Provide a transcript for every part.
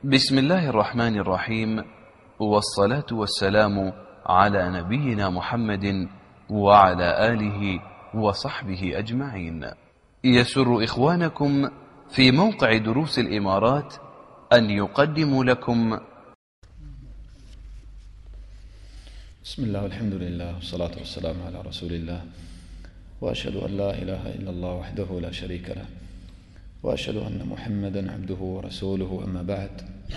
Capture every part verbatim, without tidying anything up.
بسم الله الرحمن الرحيم، والصلاة والسلام على نبينا محمد وعلى آله وصحبه أجمعين. يسر إخوانكم في موقع دروس الإمارات أن يقدموا لكم بسم الله والحمد لله والصلاة والسلام على رسول الله، وأشهد أن لا إله إلا الله وحده لا شريك له، وأشهد أن محمدا عبده ورسوله، أما بعد.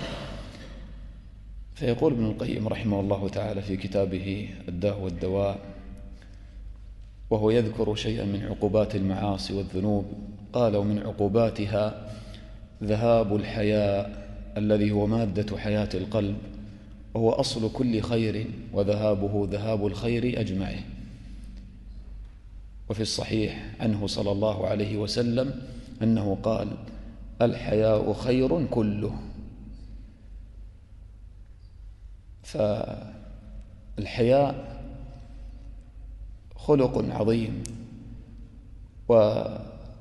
فيقول ابن القيم رحمه الله تعالى في كتابه الداء والدواء، وهو يذكر شيئا من عقوبات المعاصي والذنوب، قال: ومن عقوباتها ذهاب الحياء الذي هو مادة حياة القلب، وهو أصل كل خير، وذهابه ذهاب الخير أجمعه. وفي الصحيح عنه صلى الله عليه وسلم أنه قال: الحياء خير كله. فالحياء خلق عظيم، وهو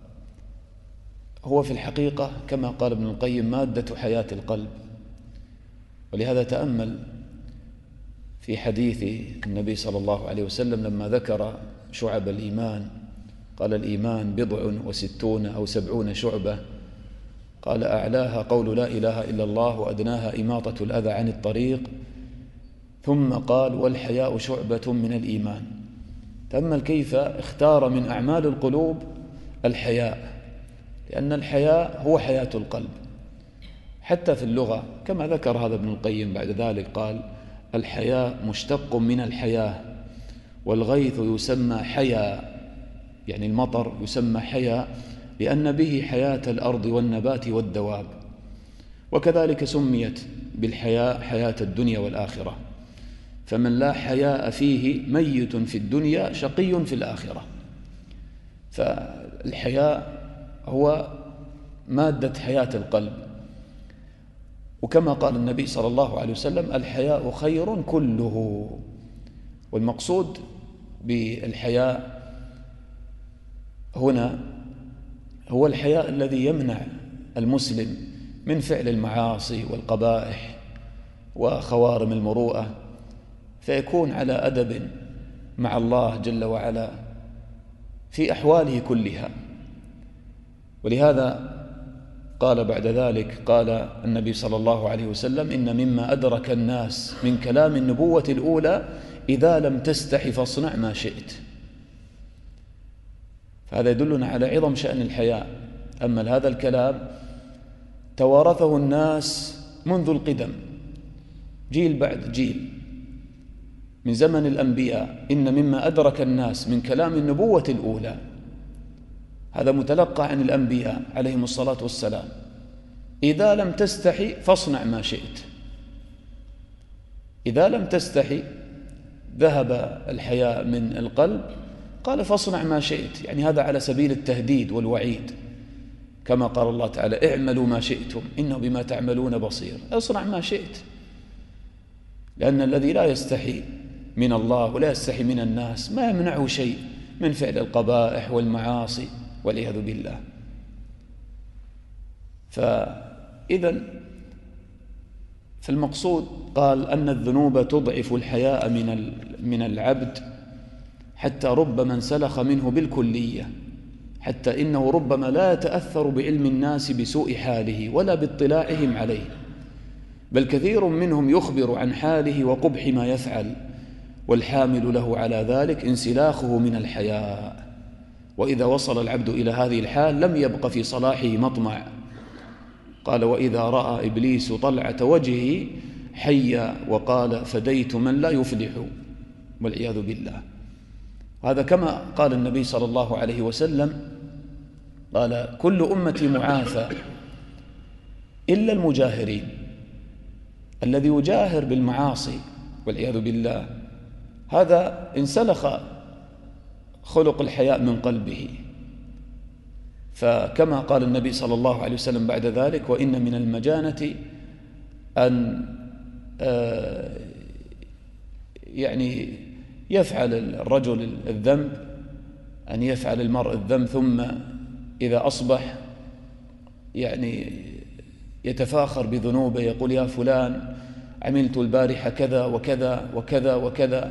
في الحقيقة كما قال ابن القيم مادة حياة القلب. ولهذا تأمل في حديث النبي صلى الله عليه وسلم لما ذكر شعب الإيمان، قال: الإيمان بضع وستون أو سبعون شعبة، قال: أعلاها قول لا إله إلا الله، وأدناها إماطة الأذى عن الطريق، ثم قال: والحياء شعبة من الإيمان. تأمل كيف اختار من أعمال القلوب الحياء، لأن الحياء هو حياة القلب. حتى في اللغة كما ذكر هذا ابن القيم بعد ذلك قال: الحياء مشتق من الحياة، والغيث يسمى حيا، يعني المطر يسمى حيا لأن به حياة الأرض والنبات والدواب، وكذلك سميت بالحياء حياة الدنيا والآخرة. فمن لا حياء فيه ميت في الدنيا شقي في الآخرة. فالحياء هو مادة حياة القلب، وكما قال النبي صلى الله عليه وسلم: الحياء خير كله. والمقصود بالحياء هنا هو الحياء الذي يمنع المسلم من فعل المعاصي والقبائح وخوارم المروءة، فيكون على أدب مع الله جل وعلا في أحواله كلها. ولهذا قال بعد ذلك، قال النبي صلى الله عليه وسلم: إن مما أدرك الناس من كلام النبوة الأولى إذا لم تستح فاصنع ما شئت. فهذا يدلنا على عظم شأن الحياء. أما هذا الكلام توارثه الناس منذ القدم، جيل بعد جيل، من زمن الأنبياء. إن مما أدرك الناس من كلام النبوة الأولى، هذا متلقى عن الأنبياء عليهم الصلاة والسلام: إذا لم تستحي فاصنع ما شئت. إذا لم تستحي ذهب الحياء من القلب، قال: فاصنع ما شئت، يعني هذا على سبيل التهديد والوعيد، كما قال الله تعالى: اعملوا ما شئتم إنه بما تعملون بصير. اصنع ما شئت، لأن الذي لا يستحي من الله ولا يستحي من الناس ما يمنعه شيء من فعل القبائح والمعاصي والعياذ بالله. فإذا فالمقصود قال أن الذنوب تضعف الحياء من من العبد، حتى ربما انسلخ منه بالكلية، حتى إنه ربما لا يتأثر بعلم الناس بسوء حاله ولا باطلاعهم عليه، بل كثير منهم يخبر عن حاله وقبح ما يفعل، والحامل له على ذلك انسلاخه من الحياء. وإذا وصل العبد إلى هذه الحال لم يبق في صلاحه مطمع. قال: وإذا رأى إبليس طلعة وجهه حيا وقال: فديت من لا يفلح، والعياذ بالله. هذا كما قال النبي صلى الله عليه وسلم، قال: كل أمتي معافى إلا المجاهرين. الذي يجاهر بالمعاصي والعياذ بالله هذا انسلخ خلق الحياء من قلبه. فكما قال النبي صلى الله عليه وسلم بعد ذلك: وإن من المجانة أن يعني يفعل الرجل الذنب، أن يفعل المرء الذنب ثم إذا أصبح يعني يتفاخر بذنوبه، يقول يا فلان عملت البارحة كذا وكذا وكذا وكذا،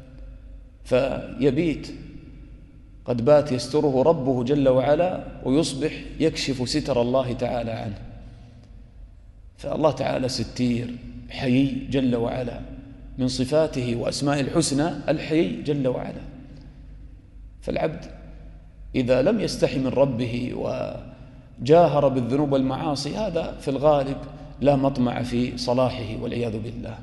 فيبيت قد بات يستره ربه جل وعلا، ويصبح يكشف ستر الله تعالى عنه. فالله تعالى ستير حيي جل وعلا، من صفاته وأسماء الحسنى الحيي جل وعلا. فالعبد إذا لم يستحي من ربه وجاهر بالذنوب والمعاصي، هذا في الغالب لا مطمع في صلاحه والعياذ بالله.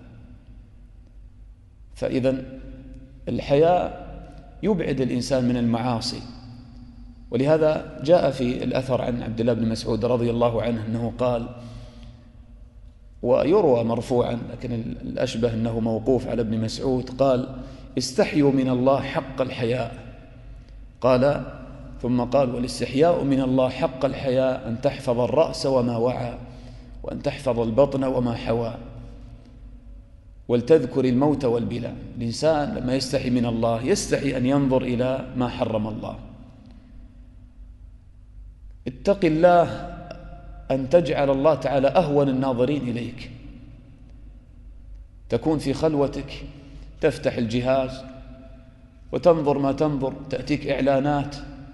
فإذا الحياء يبعد الإنسان من المعاصي، ولهذا جاء في الأثر عن عبد الله بن مسعود رضي الله عنه أنه قال، ويروى مرفوعا لكن الأشبه أنه موقوف على ابن مسعود، قال استحيوا من الله حق الحياء. قال ثم قال والاستحياء من الله حق الحياء أن تحفظ الرأس وما وعى، وأن تحفظ البطن وما حوى، ولتذكر الموت والبلاء. الإنسان لما يستحي من الله يستحي أن ينظر إلى ما حرم الله. اتق الله أن تجعل الله تعالى أهون الناظرين إليك. تكون في خلوتك تفتح الجهاز وتنظر ما تنظر، تأتيك إعلانات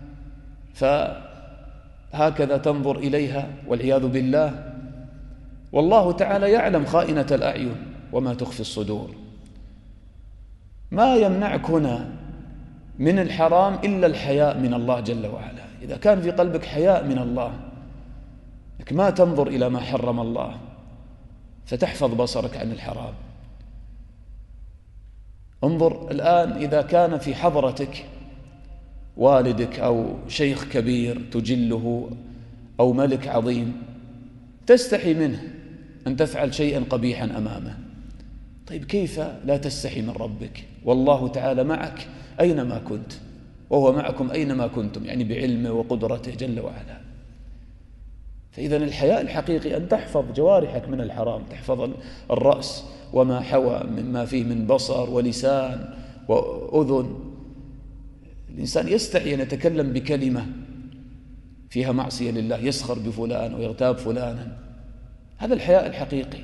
فهكذا تنظر إليها والعياذ بالله، والله تعالى يعلم خائنة الأعين وما تخفي الصدور. ما يمنعك هنا من الحرام إلا الحياء من الله جل وعلا. إذا كان في قلبك حياء من الله، لك ما تنظر إلى ما حرم الله، فتحفظ بصرك عن الحرام. انظر الآن إذا كان في حضرتك والدك أو شيخ كبير تجله أو ملك عظيم، تستحي منه أن تفعل شيئا قبيحا أمامه، طيب كيف لا تستحي من ربك؟ والله تعالى معك أينما كنت، وهو معكم أينما كنتم، يعني بعلمه وقدرته جل وعلا. فإذا الحياء الحقيقي أن تحفظ جوارحك من الحرام، تحفظ الرأس وما حوى مما فيه من بصر ولسان وأذن. الإنسان يستحي أن يتكلم بكلمة فيها معصية لله، يسخر بفلان ويغتاب فلانا، هذا الحياء الحقيقي.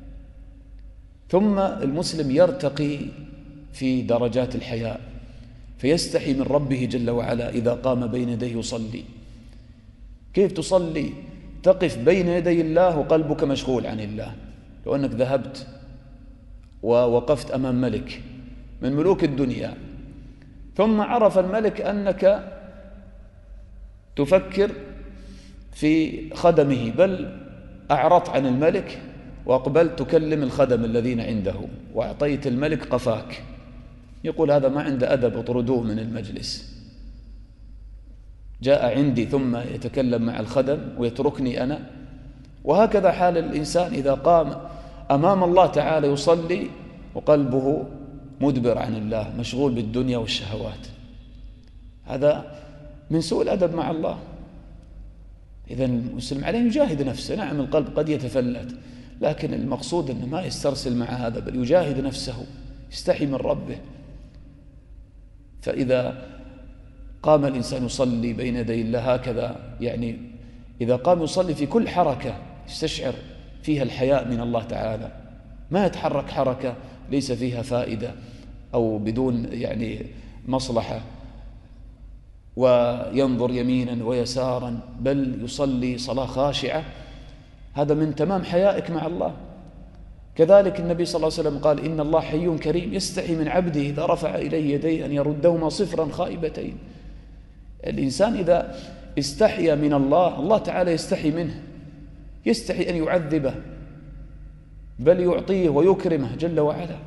ثم المسلم يرتقي في درجات الحياء، فيستحي من ربه جل وعلا إذا قام بين يديه يصلي. كيف تصلي؟ تقف بين يدي الله وقلبك مشغول عن الله. لو أنك ذهبت ووقفت أمام ملك من ملوك الدنيا، ثم عرف الملك أنك تفكر في خدمه، بل أعرضت عن الملك وأقبلت تكلم الخدم الذين عنده وأعطيت الملك قفاك، يقول هذا ما عنده أدب، اطردوه من المجلس. جاء عندي ثم يتكلم مع الخدم ويتركني أنا. وهكذا حال الإنسان إذا قام أمام الله تعالى يصلي وقلبه مدبر عن الله، مشغول بالدنيا والشهوات، هذا من سوء الأدب مع الله. إذن المسلم عليه يجاهد نفسه. نعم القلب قد يتفلت، لكن المقصود أنه ما يسترسل مع هذا، بل يجاهد نفسه، يستحي من ربه. فإذا قام الإنسان يصلي بين يدي الله هكذا، يعني إذا قام يصلي في كل حركة يستشعر فيها الحياء من الله تعالى، ما يتحرك حركة ليس فيها فائدة أو بدون يعني مصلحة، وينظر يمينا ويسارا، بل يصلي صلاة خاشعة. هذا من تمام حيائك مع الله. كذلك النبي صلى الله عليه وسلم قال إن الله حي كريم يستحي من عبده إذا رفع إليه يديه أن يردهما صفرا خائبتين. الإنسان إذا استحيا من الله، الله تعالى يستحي منه، يستحي أن يعذبه بل يعطيه ويكرمه جل وعلا.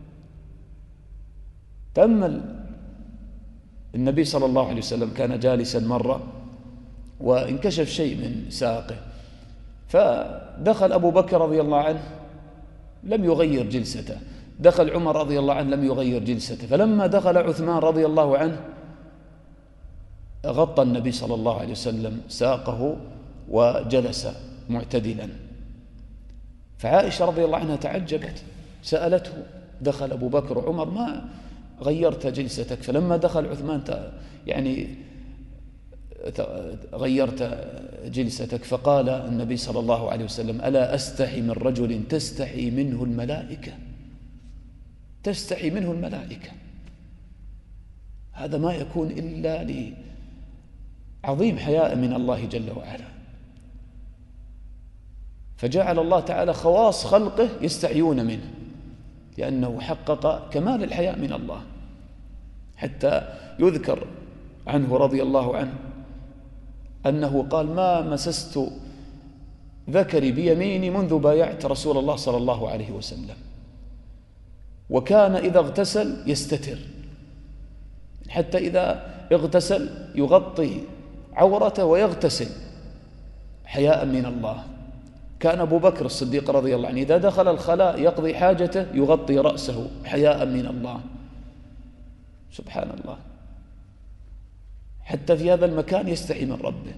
تأمل النبي صلى الله عليه وسلم كان جالسا مرة وانكشف شيء من ساقه، فدخل أبو بكر رضي الله عنه لم يغير جلسته، دخل عمر رضي الله عنه لم يغير جلسته، فلما دخل عثمان رضي الله عنه غطى النبي صلى الله عليه وسلم ساقه وجلس معتدلا. فعائشة رضي الله عنها تعجبت، سألته دخل أبو بكر وعمر ما غيرت جلستك، فلما دخل عثمان يعني غيرت جلستك، فقال النبي صلى الله عليه وسلم: ألا أستحي من رجل تستحي منه الملائكة، تستحي منه الملائكة. هذا ما يكون إلا لعظيم حياء من الله جل وعلا. فجعل الله تعالى خواص خلقه يستحيون منه، لأنه حقق كمال الحياء من الله. حتى يذكر عنه رضي الله عنه أنه قال: ما مسست ذكري بيميني منذ بايعت رسول الله صلى الله عليه وسلم. وكان إذا اغتسل يستتر، حتى إذا اغتسل يغطي عورته ويغتسل حياء من الله. كان أبو بكر الصديق رضي الله عنه إذا دخل الخلاء يقضي حاجته يغطي رأسه حياء من الله. سبحان الله، حتى في هذا المكان يستحي من ربه.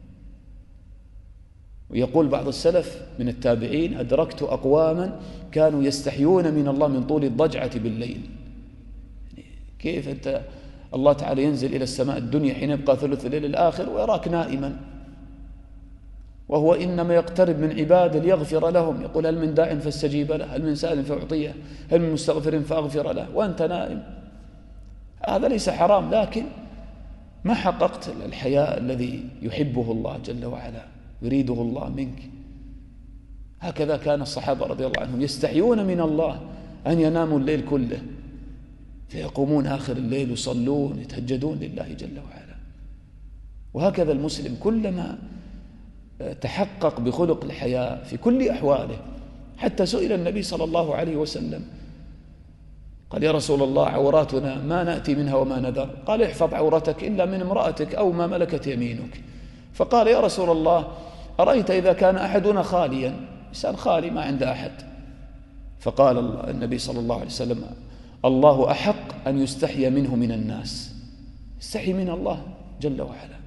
ويقول بعض السلف من التابعين: أدركت أقواما كانوا يستحيون من الله من طول الضجعة بالليل. كيف أنت الله تعالى ينزل إلى السماء الدنيا حين يبقى ثلث الليل الآخر ويراك نائما، وهو إنما يقترب من عباده ليغفر لهم. يقول: هل من داع فاستجيب له، هل من سائل فأعطيه، هل من مستغفر فأغفر له، وأنت نائم. هذا ليس حرام، لكن ما حققت الحياء الذي يحبه الله جل وعلا، يريده الله منك. هكذا كان الصحابة رضي الله عنهم يستحيون من الله أن يناموا الليل كله، فيقومون آخر الليل يصلون يتهجدون لله جل وعلا. وهكذا المسلم كلما تحقق بخلق الحياء في كل أحواله. حتى سئل النبي صلى الله عليه وسلم قال: يا رسول الله، عوراتنا ما نأتي منها وما نذر. قال: احفظ عورتك إلا من امرأتك أو ما ملكت يمينك. فقال: يا رسول الله، أرأيت إذا كان أحدنا خاليا، إنسان خالي ما عنده أحد. فقال النبي صلى الله عليه وسلم: الله أحق أن يستحي منه من الناس. استحي من الله جل وعلا.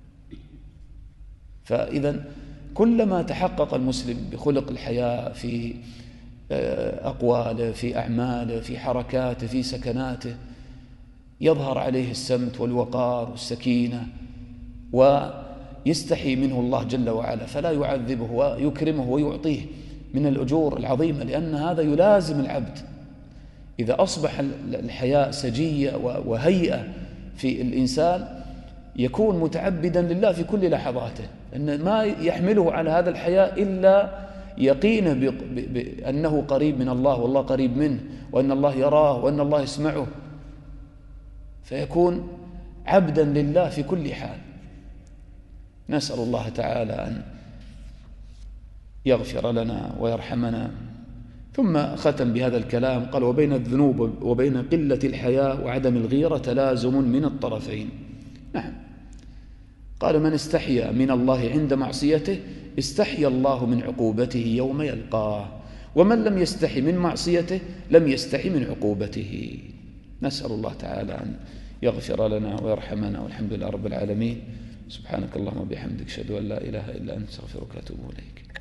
فإذا كلما تحقق المسلم بخلق الحياء في أقواله، في أعماله، في حركاته، في سكناته، يظهر عليه السمت والوقار والسكينة، ويستحي منه الله جل وعلا، فلا يعذبه ويكرمه ويعطيه من الأجور العظيمة، لأن هذا يلازم العبد. إذا أصبح الحياء سجية وهيئة في الإنسان يكون متعبدا لله في كل لحظاته، أن ما يحمله على هذا الحياء إلا يقينه بأنه قريب من الله والله قريب منه، وأن الله يراه وأن الله يسمعه، فيكون عبدا لله في كل حال. نسأل الله تعالى أن يغفر لنا ويرحمنا. ثم ختم بهذا الكلام قال: وبين الذنوب وبين قلة الحياء وعدم الغيرة تلازم من الطرفين. نعم، قال: من استحيا من الله عند معصيته استحيا الله من عقوبته يوم يلقاه، ومن لم يستحي من معصيته لم يستحي من عقوبته. نسأل الله تعالى أن يغفر لنا ويرحمنا، والحمد لله رب العالمين. سبحانك اللهم وبحمدك، أشهد أن لا إله إلا أنت، أستغفرك وأتوب إليك.